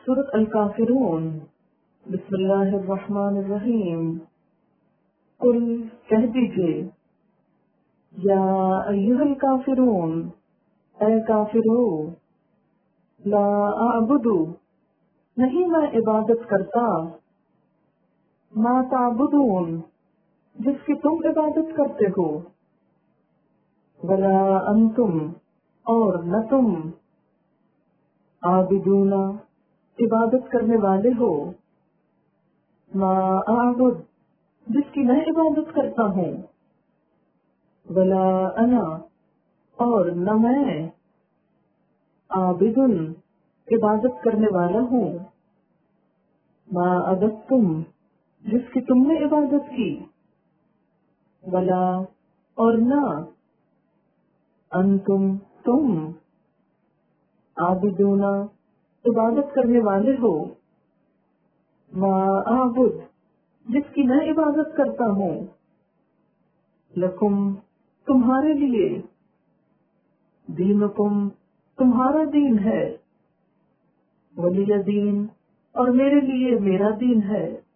سورۃ الکافرون۔ بسم اللہ الرحمن الرحیم۔ قل کہہ دیجئے، یا ایھا الکافرون، اے کافرو، لا اعبد، نہیں میں عبادت کرتا، ما تعبدون، جس کی تم عبادت کرتے ہو، ولا انتم، اور نہ تم، عابدون، عبادت کرنے والے ہو، ما اعبد، جس کی میں عبادت کرتا ہوں، ولا انا، اور نہ میں، عابد، عبادت کرنے والا ہوں، ما عبدتم، جس کی تم نے عبادت کی، ولا، اور نہ، انتم، تم، عابدون، عبادت کرنے والے ہو، ما اعبد، جس کی میں عبادت کرتا ہوں، لکم، تمہارے لیے، دینکم، تمہارا دین ہے، ولی دین، اور میرے لیے میرا دین ہے۔